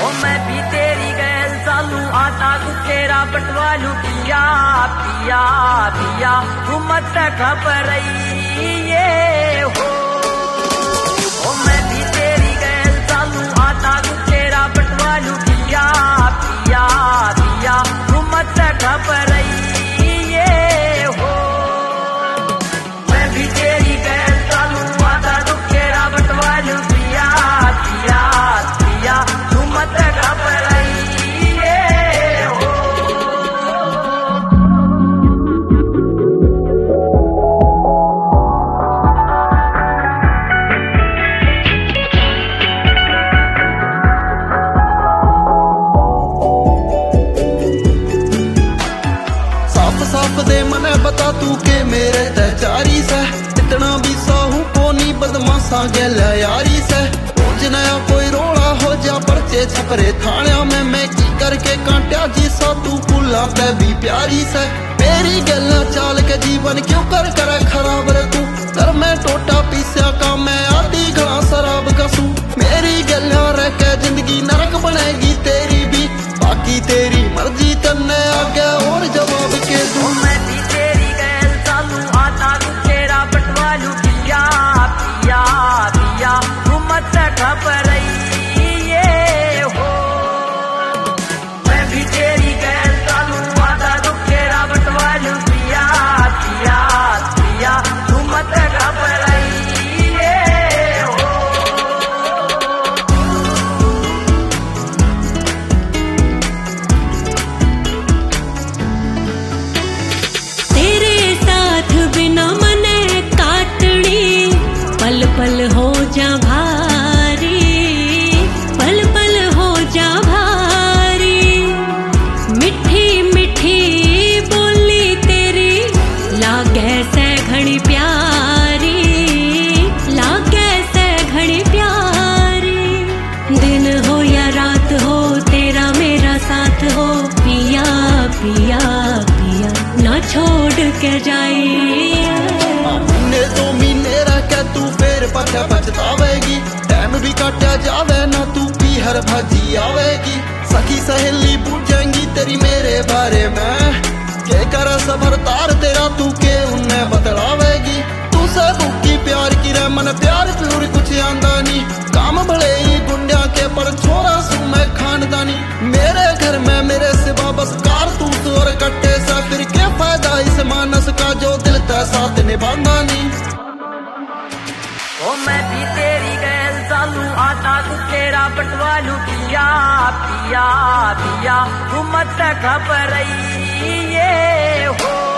मैं भी तेरी गैल सालू आता तू तेरा बटवालू पिया पिया पिया तू मत घबराई ये हो। मैं भी तेरी गैल सालू आता तू तेरा बटवालू पिया पिया पिया तू मत घबराई ये हो। मैं भी तेरी गैल सालू आता तू तेरा बटवालू पिया पिया पिया तू मत घबराई ये हो। साफ दे मने बता तू के मेरे तैचारी से इतना भी साहू कोनी बदमाशा गैल यारी से रोज नया कोई रोड़ा हो जा पर्चे छपरे थाना में मैं की करके कांट्या जी सा तू पुला पे भी प्यारी से मेरी गल्ला चाल के जीवन क्यों कर खराब रे तू कर मैं टोटा पीसा का मैं आधी घड़ा शराब कसू मेरी गल्ला रह के जिंदगी नरक बनेगी तेरी भी बाकी तेरी मर्जी तन्ने आगे और जवाब के दूं। मैं भी तेरी गैल सालू आता तू तेरा बटवालू पिया पिया पिया तू मत घबराई ये हो। मैं भी तेरी गैल सालू आता तू तेरा बटवालू पिया पिया पिया तू मत घबराई ये हो। तेरे साथ बिना मने काटनी पल पल हो जा भारी पल पल हो जा भारी मिठी मिठी बोली तेरी लागे से घड़ी प्यारी लागे से घड़ी प्यारी दिन हो या रात हो तेरा मेरा साथ हो पिया पिया पिया ना छोड़ के जाइए। महीने दो महीने रह के तू फिर पछे पछतावेगी टाइम भी काटा जावे ना तू भी हर भाजी आवेगी सखी सहेली पूछेंगी तेरी मेरे बारे में के कर सबर तार तेरा तू के उन्हें बतलावेगी तू से भूखी प्यार की रे मन प्यार प्यूर कुछ आंदा नहीं काम भले ही गुंडिया के पर छोरा सू मैं खानदानी मेरे घर में मेरे सिवा बस कारतूस और कट्टे सा फिर क्या फायदा इस मानस का जो दिल ते साथ निभाना नहीं। मैं भी तेरी गैल सालू आता तू तेरा बटवालू पिया पिया पिया तू मत घबराई ये हो।